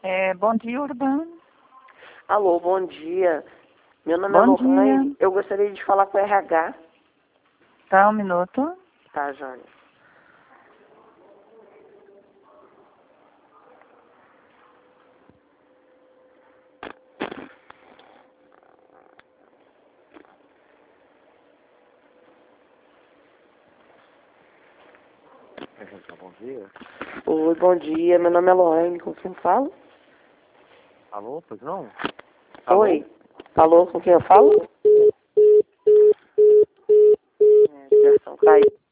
Bom dia, Urbano. Alô, bom dia. Meu nome é Bom Lohane. dia. Eu gostaria de falar com o RH. Tá, um minuto. Tá, Jônia. Bom dia. Oi, bom dia. Meu nome é Lohane. Com quem eu falo? Alô, pois não? Oi. Alô, com quem eu falo? A ligação caiu.